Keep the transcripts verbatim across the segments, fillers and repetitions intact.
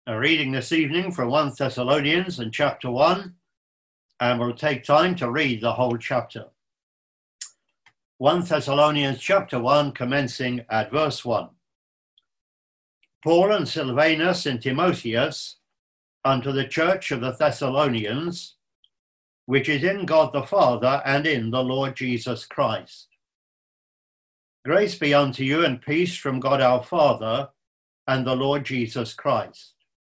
A reading this evening from First Thessalonians and chapter one, and we'll take time to read the whole chapter. First Thessalonians chapter one, commencing at verse one. Paul and Silvanus and Timotheus, unto the church of the Thessalonians, which is in God the Father and in the Lord Jesus Christ. Grace be unto you and peace from God our Father and the Lord Jesus Christ.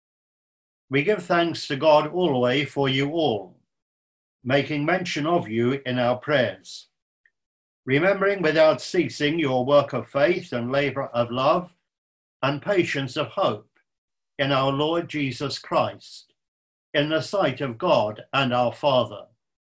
We give thanks to God always for you all, making mention of you in our prayers, remembering without ceasing your work of faith and labour of love and patience of hope in our Lord Jesus Christ, in the sight of God and our Father.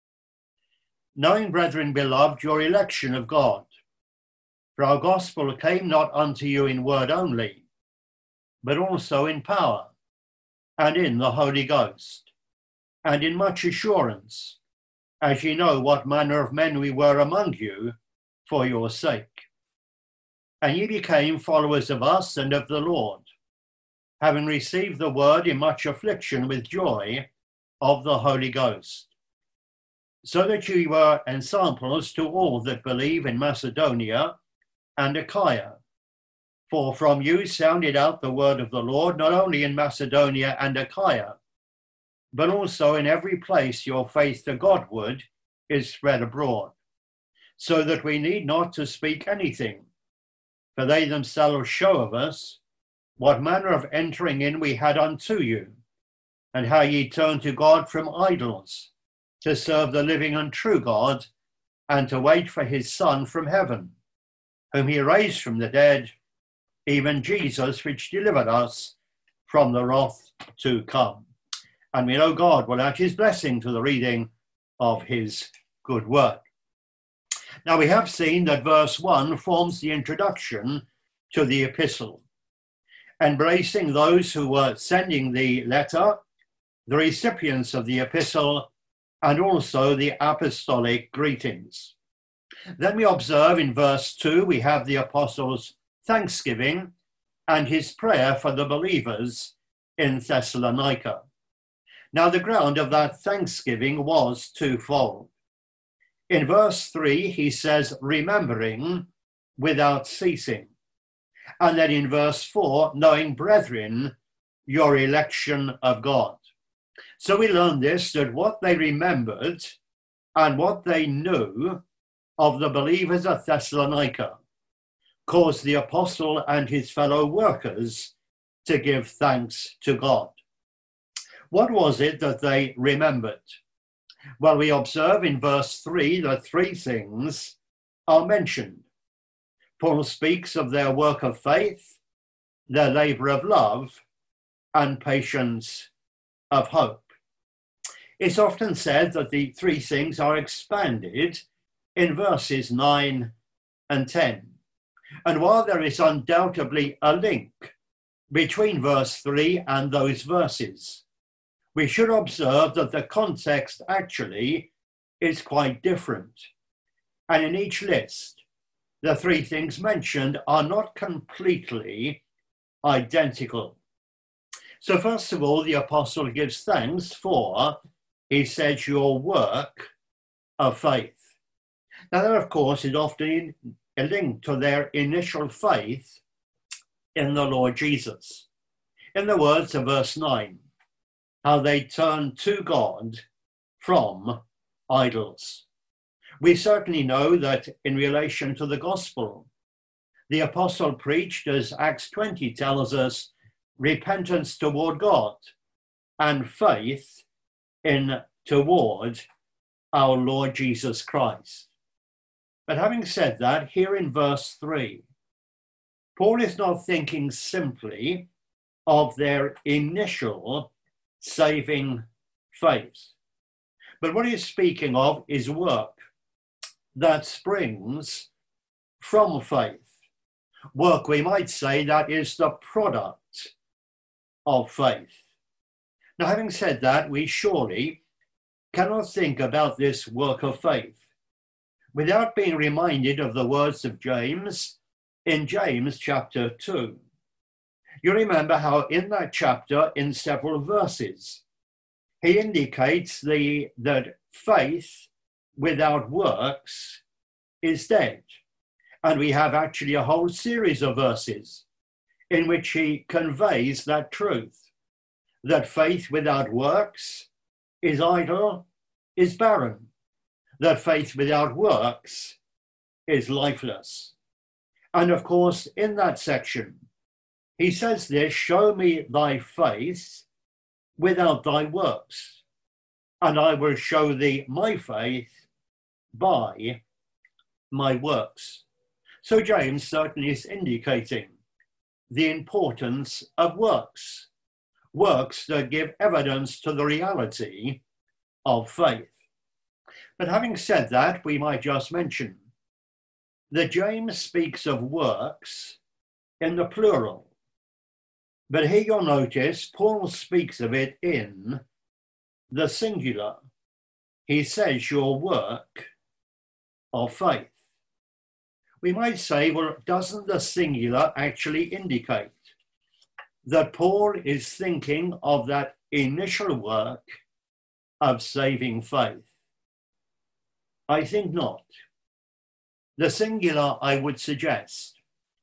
Knowing, brethren beloved, your election of God, for our gospel came not unto you in word only, but also in power, and in the Holy Ghost, and in much assurance, as ye know what manner of men we were among you for your sake. And ye became followers of us and of the Lord, having received the word in much affliction with joy of the Holy Ghost, so that ye were ensamples to all that believe in Macedonia and Achaia. For from you sounded out the word of the Lord, not only in Macedonia and Achaia, but also in every place your faith to Godward is spread abroad, so that we need not to speak anything, for they themselves show of us what manner of entering in we had unto you, and how ye turned to God from idols, to serve the living and true God, and to wait for his Son from heaven, whom he raised from the dead, even Jesus, which delivered us from the wrath to come. And we know God will add his blessing to the reading of his good word. Now we have seen that verse one forms the introduction to the epistle, embracing those who were sending the letter, the recipients of the epistle, and also the apostolic greetings. Then we observe in verse two, we have the apostles' thanksgiving and his prayer for the believers in Thessalonica. Now the ground of that thanksgiving was twofold. In verse three, he says, remembering without ceasing. And then in verse four, knowing, brethren, your election of God. So we learn this, that what they remembered and what they knew of the believers at Thessalonica caused the apostle and his fellow workers to give thanks to God. What was it that they remembered? Well, we observe in verse three that three things are mentioned. Paul speaks of their work of faith, their labour of love, and patience of hope. It's often said that the three things are expanded in verses nine and ten. And while there is undoubtedly a link between verse three and those verses, we should observe that the context actually is quite different. And in each list, the three things mentioned are not completely identical. So first of all, the apostle gives thanks for, he says, your work of faith. Now that, of course, is often a link to their initial faith in the Lord Jesus. In the words of verse nine, how they turned to God from idols. We certainly know that in relation to the gospel, the apostle preached, as Acts twenty tells us, repentance toward God and faith in toward our Lord Jesus Christ. But having said that, here in verse three, Paul is not thinking simply of their initial saving faith, but what he's speaking of is work that springs from faith. Work, we might say, that is the product of faith. Now, having said that, we surely cannot think about this work of faith without being reminded of the words of James in James chapter two. You remember how in that chapter, in several verses, he indicates the, that faith without works is dead. And we have actually a whole series of verses in which he conveys that truth, that faith without works is idle, is barren, that faith without works is lifeless. And of course, in that section, he says this, show me thy faith without thy works, and I will show thee my faith by my works. So James certainly is indicating the importance of works, works that give evidence to the reality of faith. But having said that, we might just mention that James speaks of works in the plural. But here you'll notice Paul speaks of it in the singular. He says your work of faith. We might say, well, doesn't the singular actually indicate that Paul is thinking of that initial work of saving faith? I think not. The singular, I would suggest,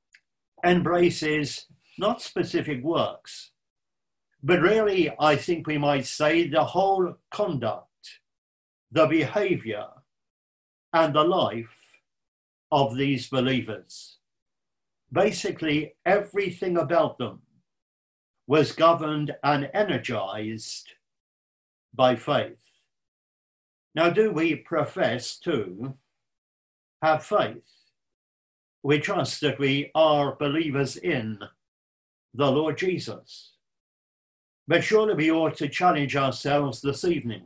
embraces not specific works, but really, I think we might say the whole conduct, the behavior, and the life of these believers. Basically, everything about them was governed and energized by faith. Now, do we profess to have faith? We trust that we are believers in the Lord Jesus. But surely we ought to challenge ourselves this evening.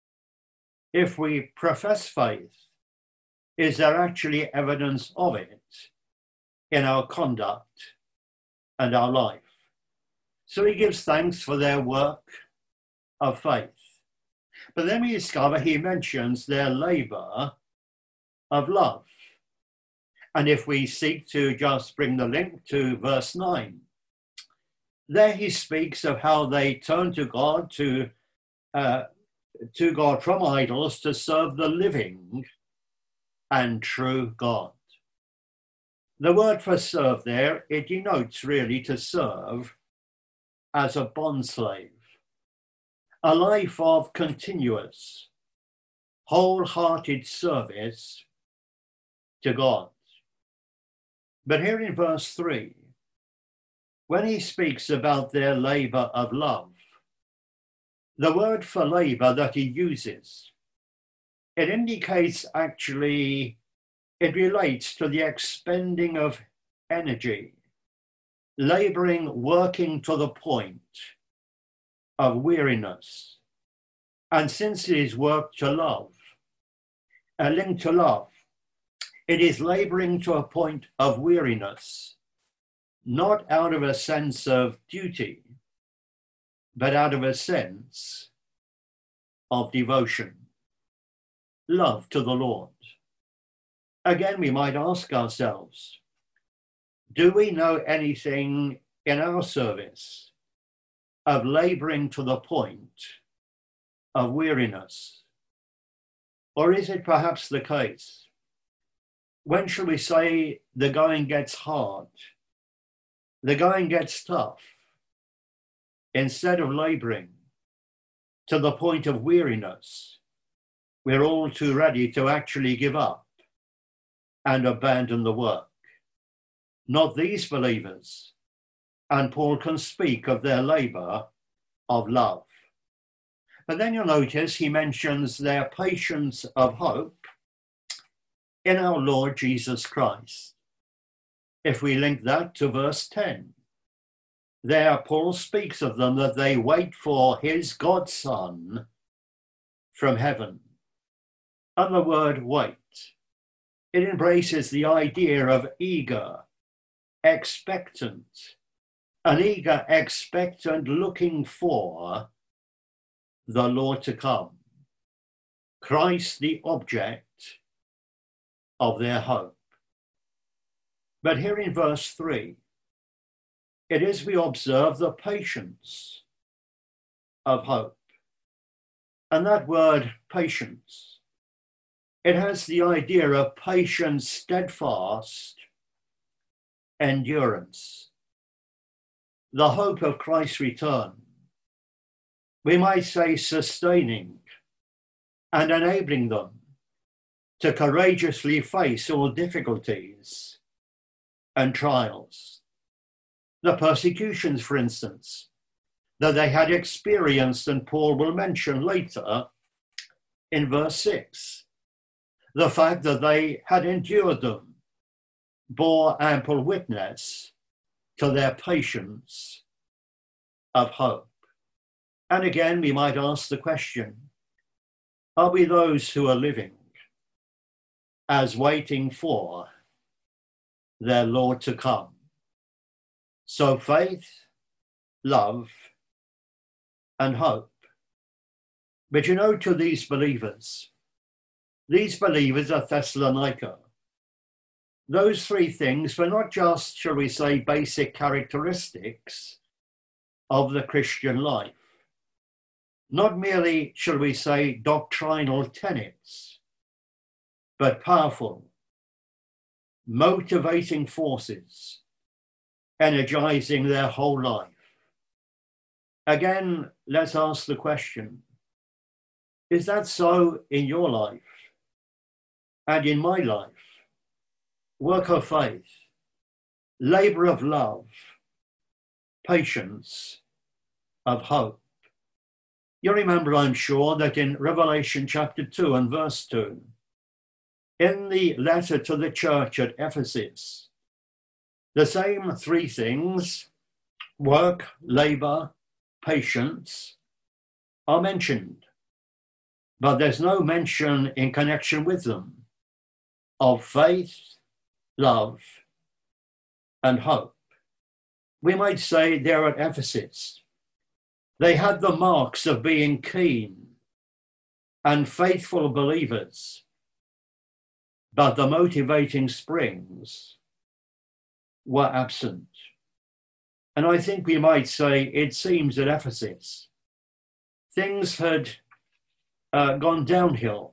If we profess faith, is there actually evidence of it in our conduct and our life? So he gives thanks for their work of faith. But then we discover he mentions their labor of love. And if we seek to just bring the link to verse nine, there he speaks of how they turn to God, to, uh, to God from idols to serve the living and true God. The word for serve there, it denotes really to serve as a bondslave, a life of continuous, wholehearted service to God. But here in verse three, when he speaks about their labor of love, the word for labor that he uses, it indicates actually, it relates to the expending of energy, laboring, working to the point of weariness. And since it is work to love, a link to love, it is laboring to a point of weariness, not out of a sense of duty, but out of a sense of devotion, love to the Lord. Again, we might ask ourselves, do we know anything in our service of laboring to the point of weariness? Or is it perhaps the case, when shall we say the going gets hard, the going gets tough, instead of laboring to the point of weariness, we're all too ready to actually give up and abandon the work? Not these believers. And Paul can speak of their labor of love. But then you'll notice he mentions their patience of hope in our Lord Jesus Christ. If we link that to verse ten, there Paul speaks of them that they wait for his godson from heaven. And the word wait, it embraces the idea of eager, expectant, an eager, expectant, looking for the Lord to come. Christ the object of their hope. But here in verse three, it is we observe the patience of hope. And that word patience, it has the idea of patient, steadfast endurance. The hope of Christ's return, we might say, sustaining and enabling them to courageously face all difficulties and trials. The persecutions, for instance, that they had experienced, and Paul will mention later in verse six. The fact that they had endured them bore ample witness to their patience of hope. And again, we might ask the question, are we those who are living as waiting for their Lord to come? So faith, love, and hope. But you know, to these believers, these believers at Thessalonica, those three things were not just, shall we say, basic characteristics of the Christian life. Not merely, shall we say, doctrinal tenets, but powerful, motivating forces, energizing their whole life. Again, let's ask the question, is that so in your life and in my life? Work of faith, labor of love, patience of hope. You remember, I'm sure, that in Revelation chapter two and verse two, in the letter to the church at Ephesus, the same three things, work, labor, patience, are mentioned, but there's no mention in connection with them of faith, love, and hope. We might say there at Ephesus, they had the marks of being keen and faithful believers, but the motivating springs were absent. And I think we might say it seems at Ephesus, things had uh, gone downhill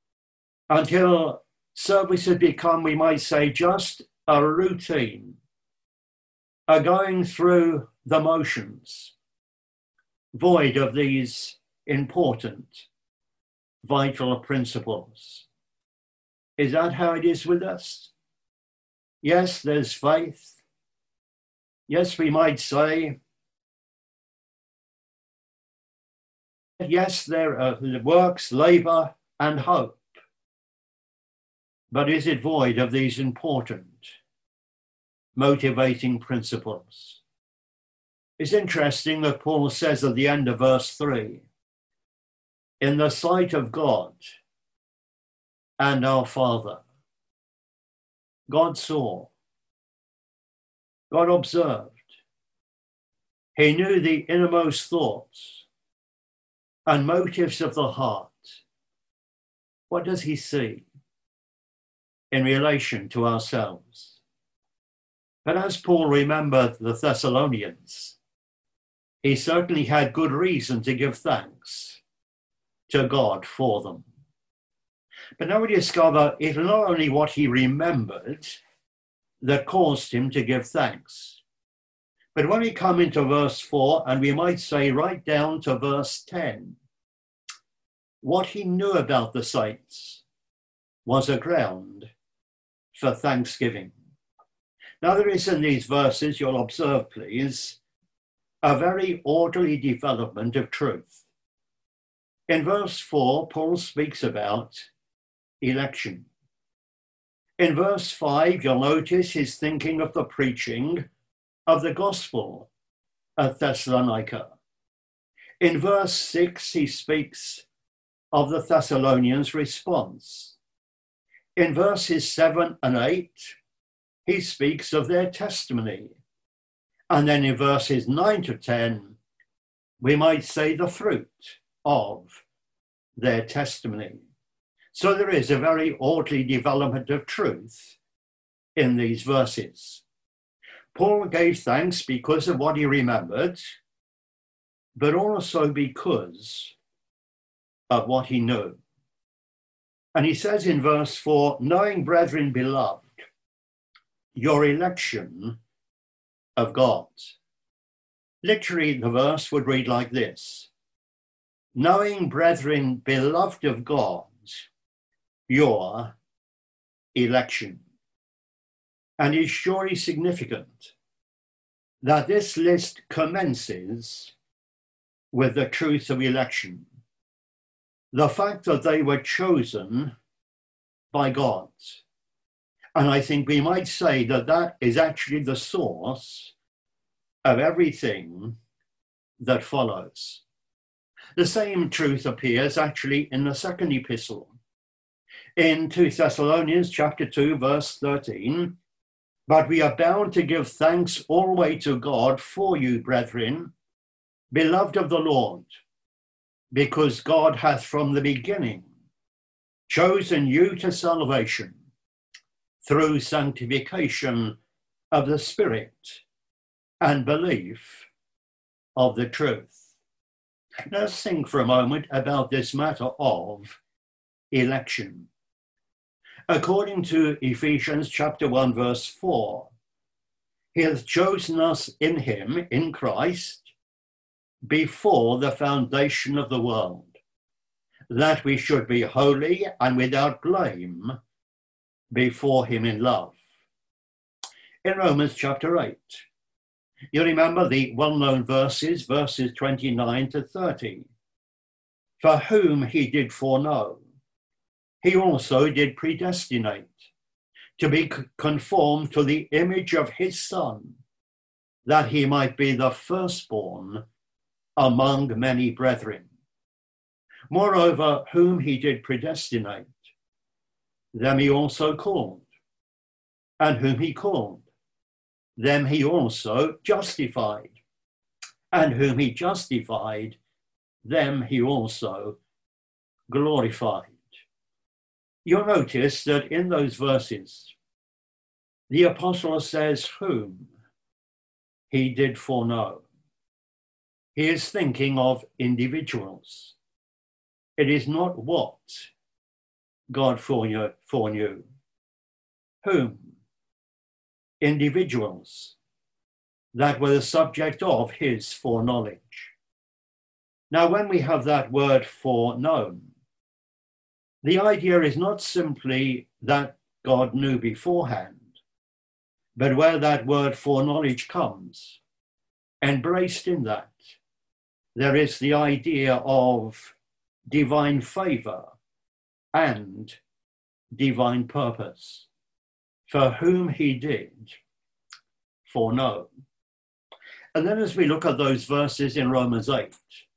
until service had become, we might say, just a routine, a going through the motions, void of these important, vital principles. Is that how it is with us? Yes, there's faith. Yes, we might say, yes, there are works, labor, and hope. But is it void of these important, motivating principles? It's interesting that Paul says at the end of verse three, in the sight of God and our Father, God saw, God observed, he knew the innermost thoughts and motives of the heart. What does he see in relation to ourselves? But as Paul remembered the Thessalonians, he certainly had good reason to give thanks to God for them. But now we discover it's not only what he remembered that caused him to give thanks. But when we come into verse four, and we might say right down to verse ten, what he knew about the saints was a ground for thanksgiving. Now there is in these verses, you'll observe please, a very orderly development of truth. In verse four, Paul speaks about election. In verse five, you'll notice he's thinking of the preaching of the gospel at Thessalonica. In verse six, he speaks of the Thessalonians' response. In verses seven and eight, he speaks of their testimony. And then in verses nine to ten, we might say the fruit of their testimony. So there is a very orderly development of truth in these verses. Paul gave thanks because of what he remembered, but also because of what he knew. And he says in verse four, knowing, brethren beloved, your election of God. Literally, the verse would read like this: knowing, brethren beloved of God, your election. And it's surely significant that this list commences with the truth of election. The fact that they were chosen by God. And I think we might say that that is actually the source of everything that follows. The same truth appears actually in the second epistle. In Second Thessalonians chapter two, verse thirteen, but we are bound to give thanks always to God for you, brethren, beloved of the Lord, because God hath from the beginning chosen you to salvation through sanctification of the Spirit and belief of the truth. Let's think for a moment about this matter of election. According to Ephesians chapter one, verse four, he hath chosen us in him, in Christ, before the foundation of the world, that we should be holy and without blame before him in love. In Romans chapter eight, you remember the well-known verses, verses twenty-nine to thirty. For whom he did foreknow, he also did predestinate to be conformed to the image of his Son, that he might be the firstborn among many brethren. Moreover, whom he did predestinate, them he also called. And whom he called, them he also justified. And whom he justified, them he also glorified. You'll notice that in those verses, the apostle says whom he did foreknow. He is thinking of individuals. It is not what God foreknew. foreknew. Whom? Individuals that were the subject of his foreknowledge. Now, when we have that word foreknown, the idea is not simply that God knew beforehand, but where that word foreknowledge comes, embraced in that, there is the idea of divine favor and divine purpose, for whom he did foreknow. And then as we look at those verses in Romans eight,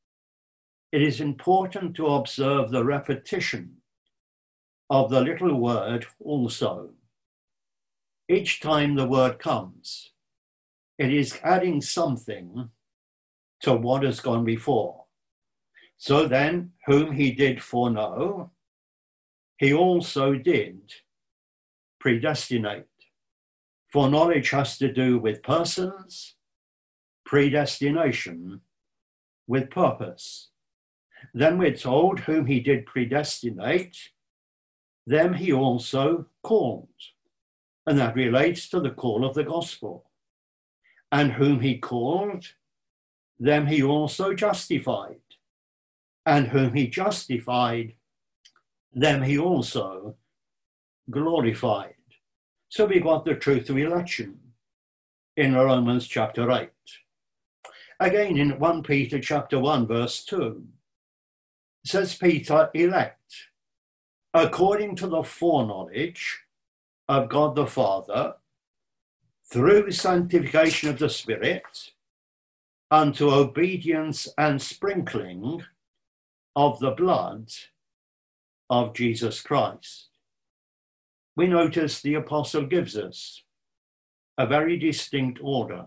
it is important to observe the repetition of the little word also. Each time the word comes, it is adding something to what has gone before. So then, whom he did foreknow, he also did predestinate. Foreknowledge has to do with persons, predestination with purpose. Then we're told whom he did predestinate, them he also called. And that relates to the call of the gospel. And whom he called, them he also justified. And whom he justified, them he also glorified. So we got the truth of election in Romans chapter eight. Again, in First Peter chapter one, verse two, says Peter, elect, according to the foreknowledge of God the Father, through sanctification of the Spirit, unto obedience and sprinkling of the blood of Jesus Christ. We notice the apostle gives us a very distinct order.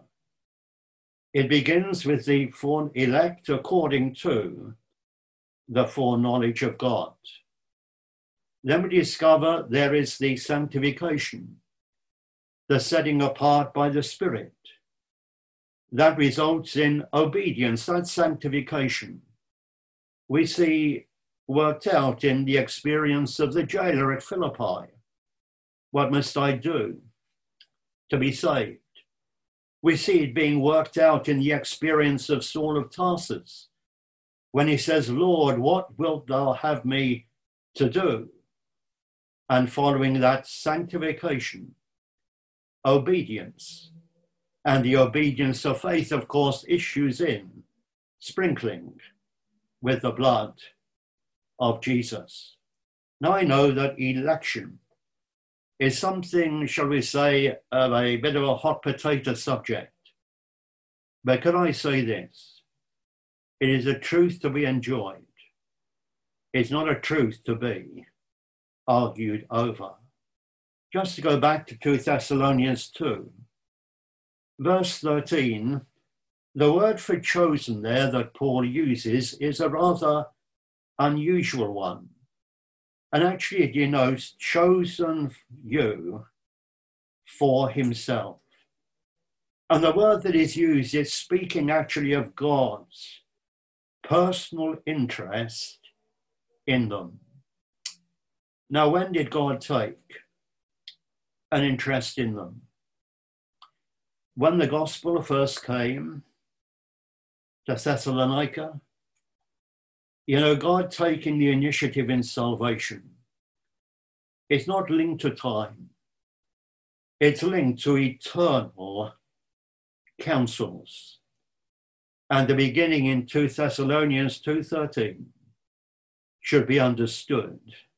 It begins with the fore elect according to the foreknowledge of God. Then we discover there is the sanctification, the setting apart by the Spirit. That results in obedience, that's sanctification. We see worked out in the experience of the jailer at Philippi. What must I do to be saved? We see it being worked out in the experience of Saul of Tarsus, when he says, Lord, what wilt thou have me to do? And following that, sanctification, obedience, and the obedience of faith, of course, issues in sprinkling with the blood of Jesus. Now, I know that election is something, shall we say, of a bit of a hot potato subject. But can I say this? It is a truth to be enjoyed. It's not a truth to be argued over. Just to go back to Second Thessalonians two, verse thirteen, the word for chosen there that Paul uses is a rather unusual one. And actually it denotes chosen you for himself. And the word that is used is speaking actually of God's personal interest in them. Now, when did God take an interest in them? When the gospel first came to Thessalonica, you know, God taking the initiative in salvation, it's not linked to time. It's linked to eternal counsels. And the beginning in Second Thessalonians two thirteen should be understood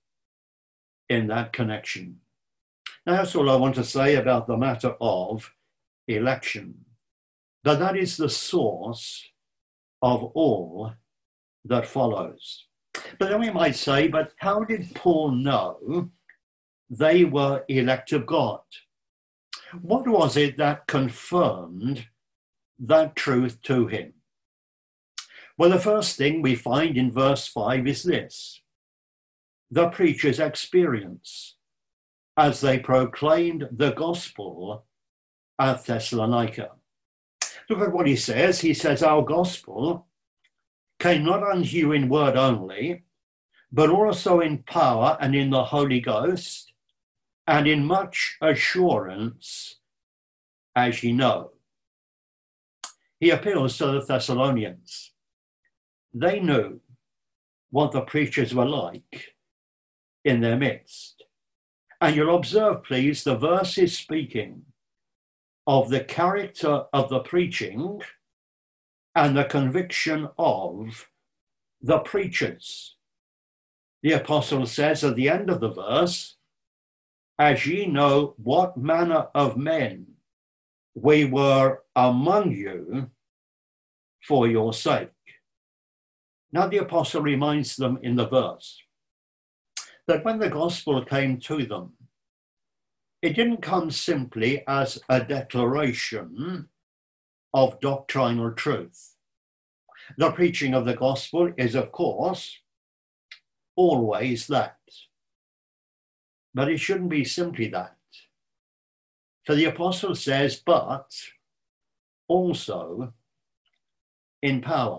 in that connection. Now, that's all I want to say about the matter of election. But that is the source of all that follows. But then we might say, but how did Paul know they were elect of God? What was it that confirmed that truth to him? Well, the first thing we find in verse five is this: the preacher's experience as they proclaimed the gospel at Thessalonica. Look at what he says. He says, our gospel came not unto you in word only, but also in power and in the Holy Ghost, and in much assurance, as ye know. He appeals to the Thessalonians. They knew what the preachers were like in their midst. And you'll observe, please, the verse is speaking of the character of the preaching and the conviction of the preachers. The apostle says at the end of the verse, as ye know what manner of men we were among you for your sake. Now the apostle reminds them in the verse that when the gospel came to them, it didn't come simply as a declaration of doctrinal truth. The preaching of the gospel is, of course, always that. But it shouldn't be simply that. For the apostle says, but also in power.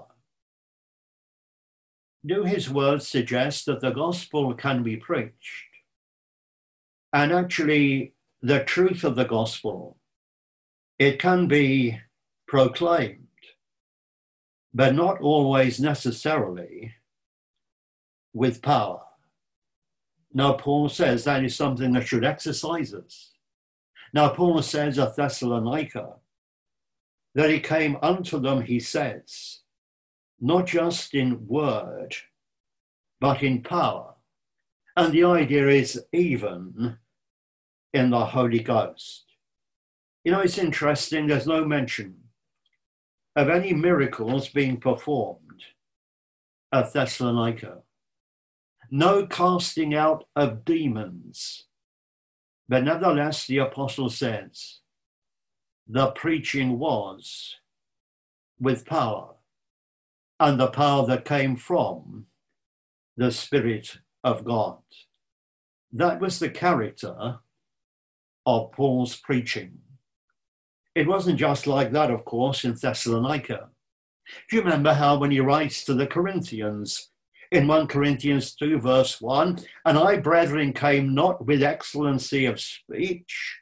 Do his words suggest that the gospel can be preached? And actually, the truth of the gospel, it can be proclaimed, but not always necessarily with power. Now, Paul says that is something that should exercise us. Now, Paul says at Thessalonica that he came unto them, he says, not just in word, but in power. And the idea is even in the Holy Ghost. You know, it's interesting, there's no mention of any miracles being performed at Thessalonica. No casting out of demons. But nevertheless, the apostle says, the preaching was with power, and the power that came from the Spirit of God. That was the character of Paul's preaching. It wasn't just like that, of course, in Thessalonica. Do you remember how when he writes to the Corinthians, in First Corinthians two, verse one, and I, brethren, came not with excellency of speech,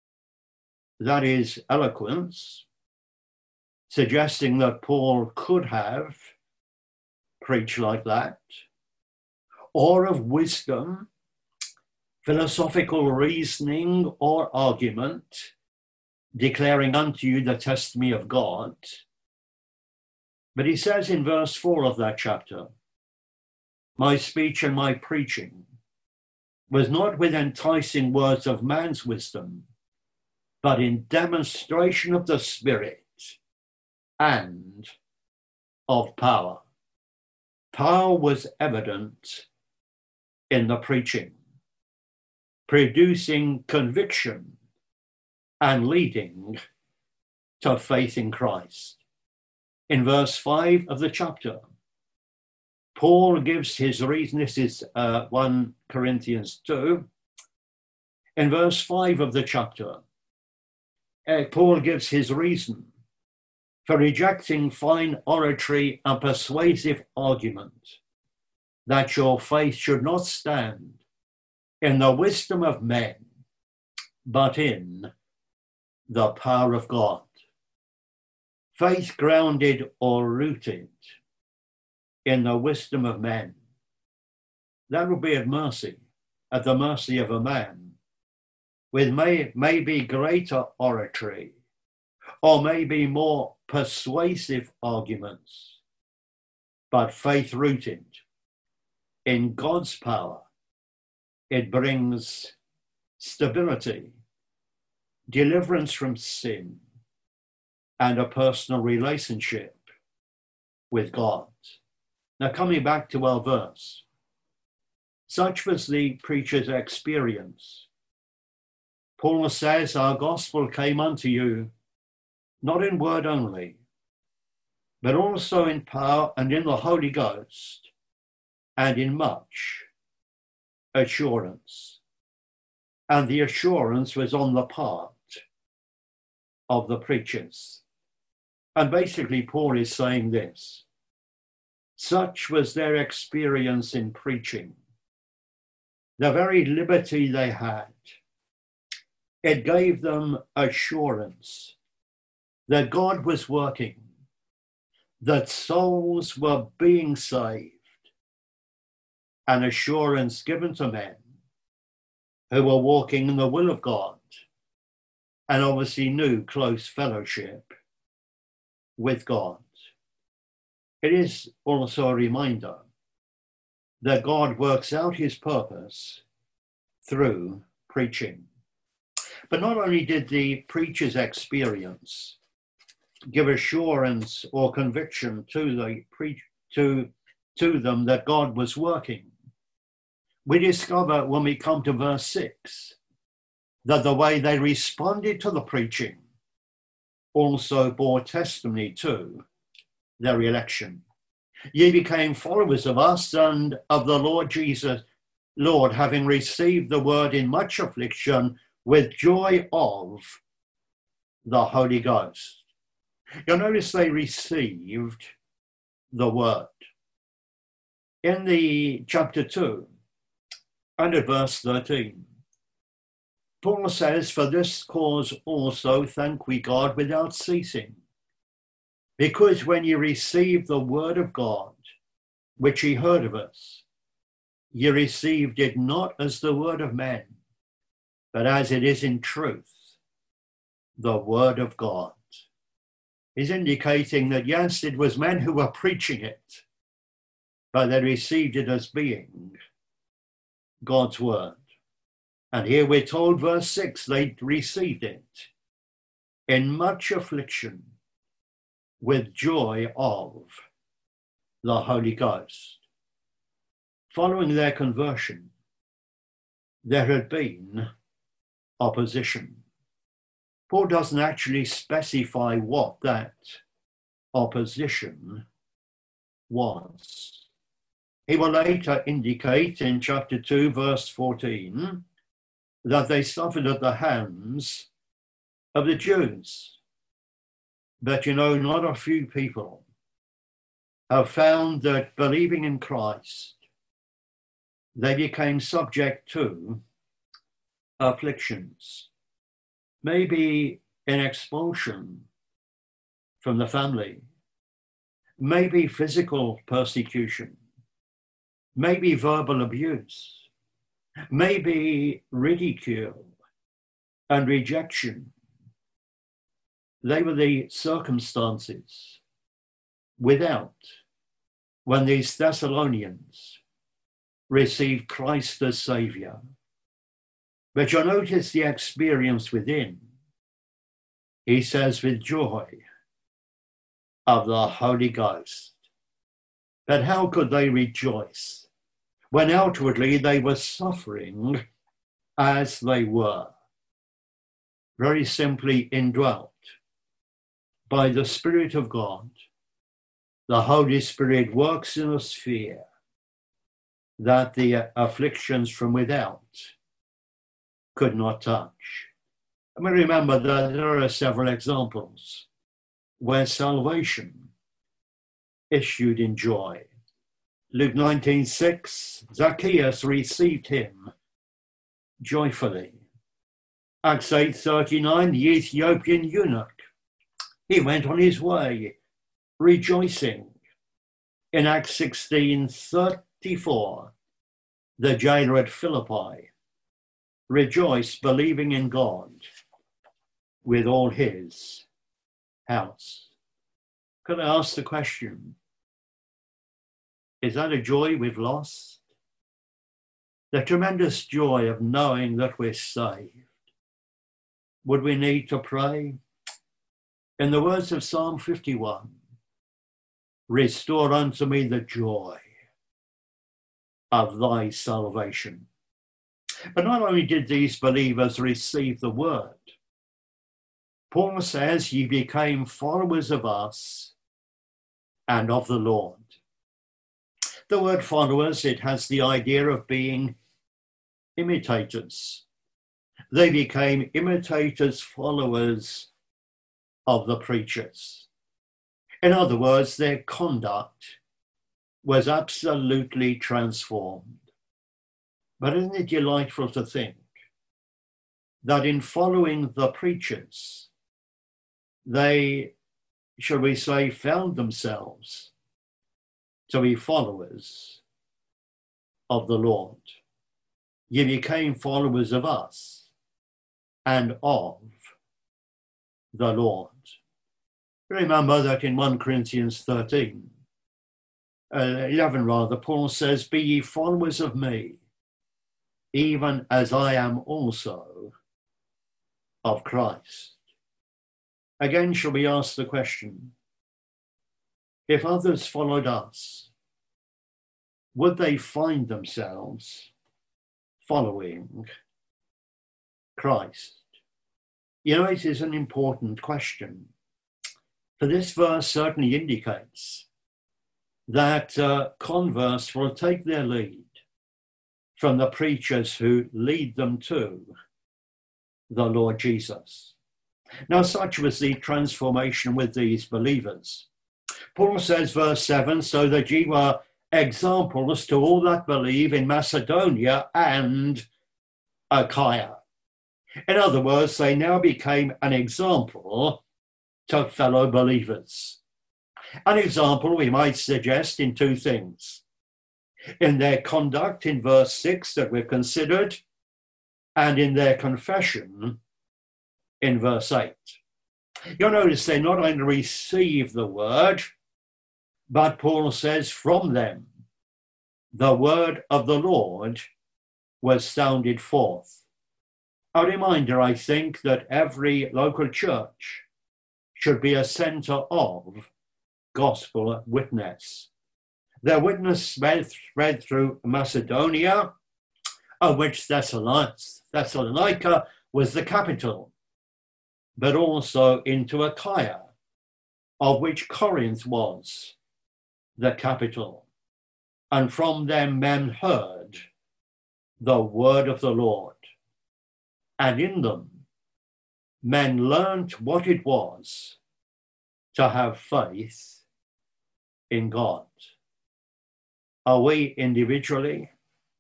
that is eloquence, suggesting that Paul could have preached like that, or of wisdom, philosophical reasoning or argument, declaring unto you the testimony of God. But he says in verse four of that chapter, my speech and my preaching was not with enticing words of man's wisdom, but in demonstration of the Spirit and of power. Power was evident in the preaching, producing conviction and leading to faith in Christ. In verse five of the chapter, Paul gives his reason. This is uh, First Corinthians two. In verse five of the chapter, uh, Paul gives his reason for rejecting fine oratory and persuasive argument, that your faith should not stand in the wisdom of men, but in the power of God. Faith grounded or rooted in the wisdom of men, that will be at mercy, at the mercy of a man, with may, maybe greater oratory, or maybe more persuasive arguments, but faith rooted in God's power. It brings stability, deliverance from sin, and a personal relationship with God. Now, coming back to our verse, such was the preacher's experience. Paul says, our gospel came unto you, not in word only, but also in power and in the Holy Ghost, and in much assurance. And the assurance was on the part of the preachers. And basically, Paul is saying this. Such was their experience in preaching, the very liberty they had. It gave them assurance that God was working, that souls were being saved, an assurance given to men who were walking in the will of God and obviously knew close fellowship with God. It is also a reminder that God works out his purpose through preaching. But not only did the preacher's experience give assurance or conviction to the pre- to, to them that God was working, we discover when we come to verse six that the way they responded to the preaching also bore testimony to their election. Ye became followers of us and of the Lord Jesus, Lord, having received the word in much affliction with joy of the Holy Ghost. You'll notice they received the word. In the chapter two and at verse thirteen, Paul says, for this cause also thank we God without ceasing, because when ye received the word of God, which ye heard of us, ye received it not as the word of men, but as it is in truth, the word of God. He's indicating that, yes, it was men who were preaching it, but they received it as being God's word. And here we're told, verse six, they received it in much affliction with joy of the Holy Ghost. Following their conversion, there had been opposition. Paul doesn't actually specify what that opposition was. He will later indicate in chapter two, verse fourteen, that they suffered at the hands of the Jews. But you know, not a few people have found that believing in Christ, they became subject to afflictions, maybe an expulsion from the family, maybe physical persecution, maybe verbal abuse, maybe ridicule and rejection. They were the circumstances without when these Thessalonians received Christ as Saviour. But you'll notice the experience within. He says, with joy of the Holy Ghost. But how could they rejoice when outwardly they were suffering as they were? Very simply, indwelt by the Spirit of God. The Holy Spirit works in a sphere that the afflictions from without could not touch. I mean, remember that there are several examples where salvation issued in joy. Luke nineteen six, Zacchaeus received him joyfully. Acts eight thirty-nine, the Ethiopian eunuch, he went on his way rejoicing. In Acts sixteen thirty-four, the jailer at Philippi rejoiced, believing in God with all his house. Could I ask the question, is that a joy we've lost? The tremendous joy of knowing that we're saved. Would we need to pray? In the words of Psalm fifty-one, restore unto me the joy of thy salvation. But not only did these believers receive the word, Paul says, ye became followers of us and of the Lord. The word followers, it has the idea of being imitators. They became imitators, followers of the preachers. In other words, their conduct was absolutely transformed. But isn't it delightful to think that in following the preachers, they, shall we say, found themselves to be followers of the Lord. You became followers of us and of the Lord. Remember that in First Corinthians thirteen, uh, eleven rather, Paul says, be ye followers of me, even as I am also of Christ. Again, shall we ask the question, if others followed us, would they find themselves following Christ? You know, it is an important question. For this verse certainly indicates that uh, converts will take their lead from the preachers who lead them to the Lord Jesus. Now, such was the transformation with these believers. Paul says, verse seven, so that ye were examples to all that believe in Macedonia and Achaia. In other words, they now became an example to fellow believers. An example, we might suggest, in two things. In their conduct in verse six that we've considered, and in their confession in verse eight. You'll notice they not only receive the word, but Paul says from them, the word of the Lord was sounded forth. A reminder, I think, that every local church should be a centre of gospel witness. Their witness spread through Macedonia, of which Thessalonica was the capital, but also into Achaia, of which Corinth was the capital. And from them men heard the word of the Lord. and in them men learnt what it was to have faith in God. Are we individually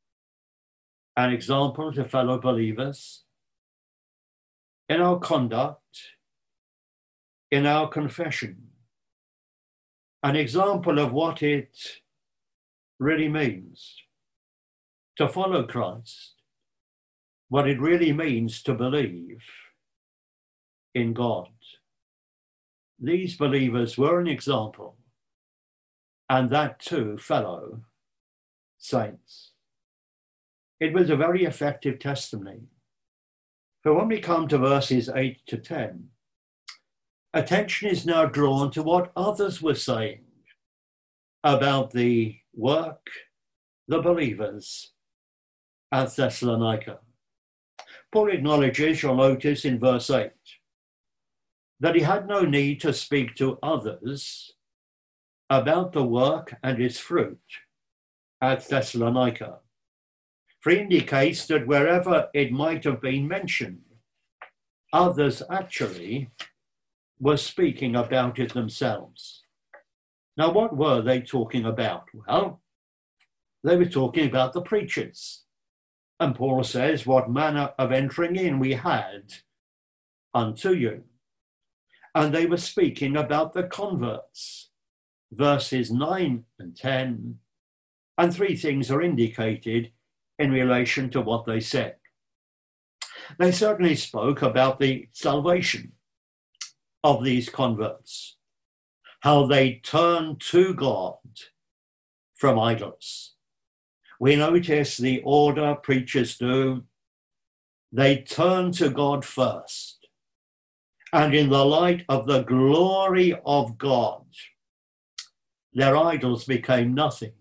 an example to fellow believers in our conduct, in our confession, an example of what it really means to follow Christ, what it really means to believe in God? These believers were an example, and that too, fellow saints. It was a very effective testimony. For when we come to verses eight to ten, attention is now drawn to what others were saying about the work, the believers at Thessalonica. Paul acknowledges, you'll notice in verse eight, that he had no need to speak to others about the work and its fruit at Thessalonica. For he indicates that wherever it might have been mentioned, others actually were speaking about it themselves. Now, what were they talking about? Well, they were talking about the preachers. And Paul says, what manner of entering in we had unto you. And they were speaking about the converts, verses nine and ten. And three things are indicated in relation to what they said. They certainly spoke about the salvation of these converts, how they turned to God from idols. We notice the order preachers do. They turn to God first, and in the light of the glory of God, their idols became nothing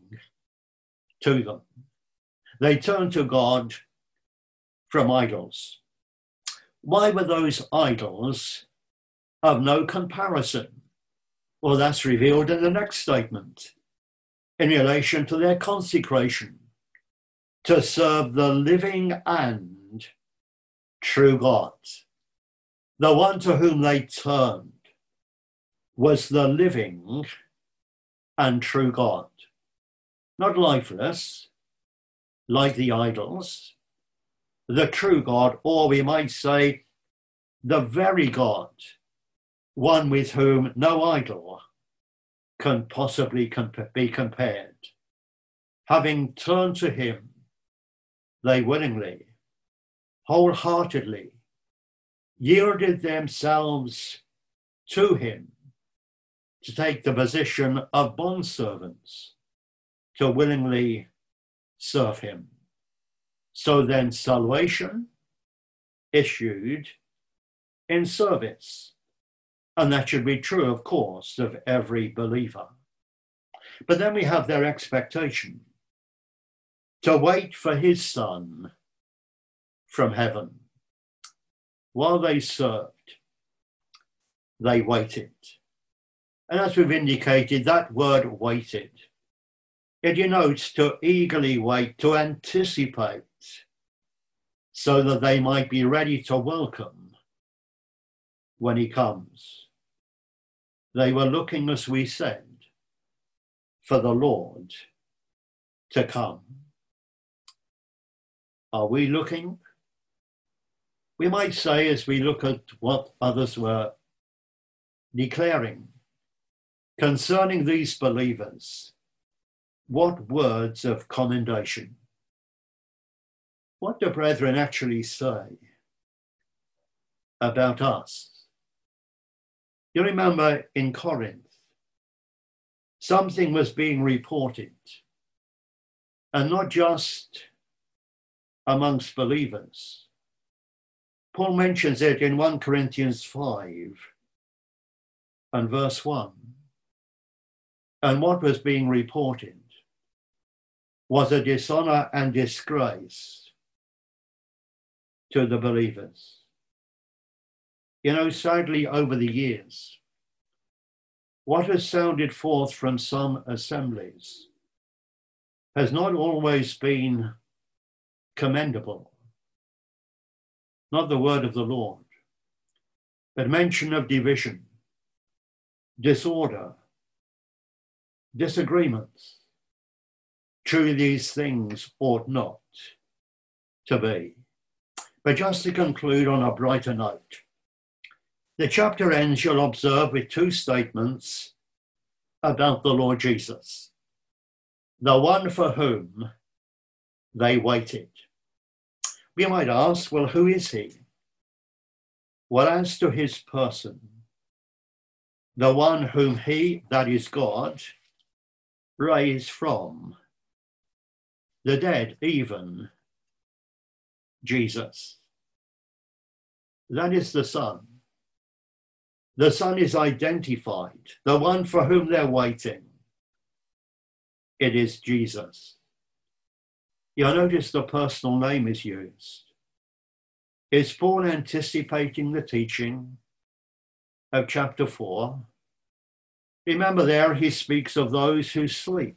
to them. They turned to God from idols. Why were those idols of no comparison? Well, that's revealed in the next statement in relation to their consecration to serve the living and true God. The one to whom they turned was the living and true God, not lifeless, like the idols, the true God, or we might say the very God, one with whom no idol can possibly comp- be compared. Having turned to him, they willingly, wholeheartedly yielded themselves to him to take the position of bondservants, to willingly serve him. So then salvation issued in service. And that should be true, of course, of every believer. But then we have their expectation to wait for his Son from heaven. While they served, they waited. And as we've indicated, that word waited, it denotes to eagerly wait, to anticipate, so that they might be ready to welcome when he comes. They were looking, as we said, for the Lord to come. Are we looking? We might say, as we look at what others were declaring concerning these believers, what words of commendation? What do brethren actually say about us? You remember in Corinth, something was being reported, and not just amongst believers. Paul mentions it in First Corinthians five and verse one. And what was being reported was a dishonor and disgrace to the believers. You know, sadly, over the years, what has sounded forth from some assemblies has not always been commendable. not the word of the Lord, but mention of division, disorder, disagreements. Truly these things ought not to be. But just to conclude on a brighter note, the chapter ends, you'll observe, with two statements about the Lord Jesus, the one for whom they waited. We might ask, well, who is he? Well, as to his person, the one whom he, that is God, raised from the dead, even Jesus. That is the Son. The Son is identified, the one for whom they're waiting. It is Jesus. You'll notice the personal name is used. Is Paul anticipating the teaching of chapter four? Remember there he speaks of those who sleep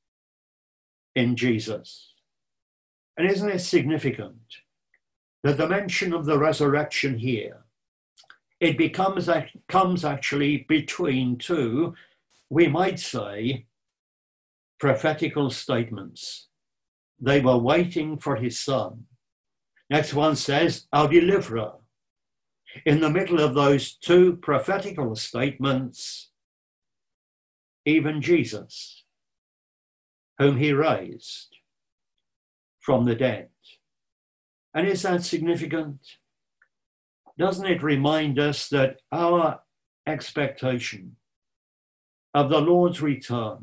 in Jesus. And isn't it significant that the mention of the resurrection here, it becomes comes actually between two, we might say, prophetical statements. They were waiting for his Son. Next one says, our deliverer. In the middle of those two prophetical statements, even Jesus, whom he raised from the dead. And is that significant? Doesn't it remind us that our expectation of the Lord's return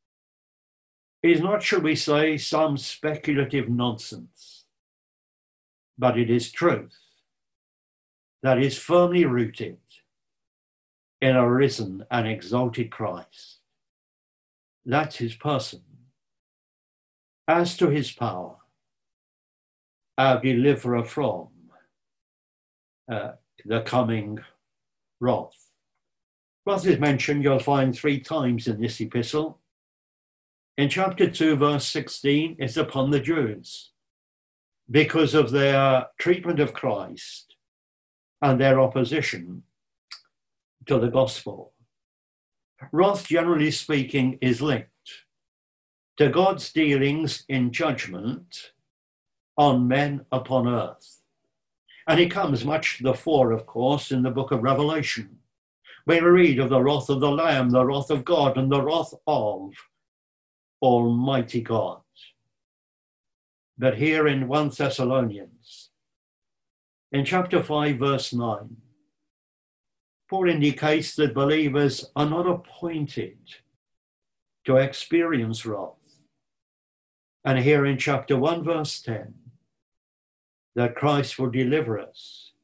is not, shall we say, some speculative nonsense, but it is truth that is firmly rooted in a risen and exalted Christ. That's his person. As to his power, our deliverer from uh, the coming wrath. Wrath is mentioned, you'll find three times in this epistle. In chapter two, verse sixteen, it's upon the Jews because of their treatment of Christ and their opposition to the gospel. Wrath, generally speaking, is linked to God's dealings in judgment on men upon earth. And it comes much to the fore, of course, in the book of Revelation, where we read of the wrath of the Lamb, the wrath of God, and the wrath of Almighty God. But here in First Thessalonians, in chapter five, verse nine, Paul indicates that believers are not appointed to experience wrath. And here in chapter one, verse ten, that Christ will deliver us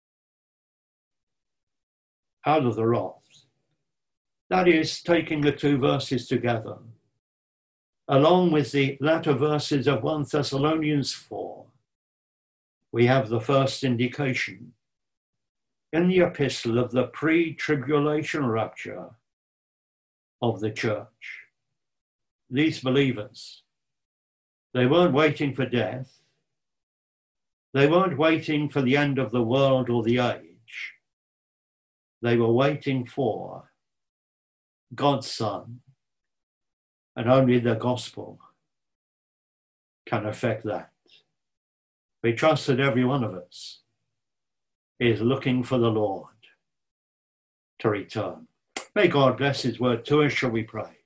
out of the wrath. That is, taking the two verses together, along with the latter verses of First Thessalonians four, we have the first indication in the epistle of the pre-tribulation rapture of the church. These believers, they weren't waiting for death. They weren't waiting for the end of the world or the age. They were waiting for God's Son, and only the gospel can affect that. We trust that every one of us is looking for the Lord to return. May God bless his word to us, shall we pray.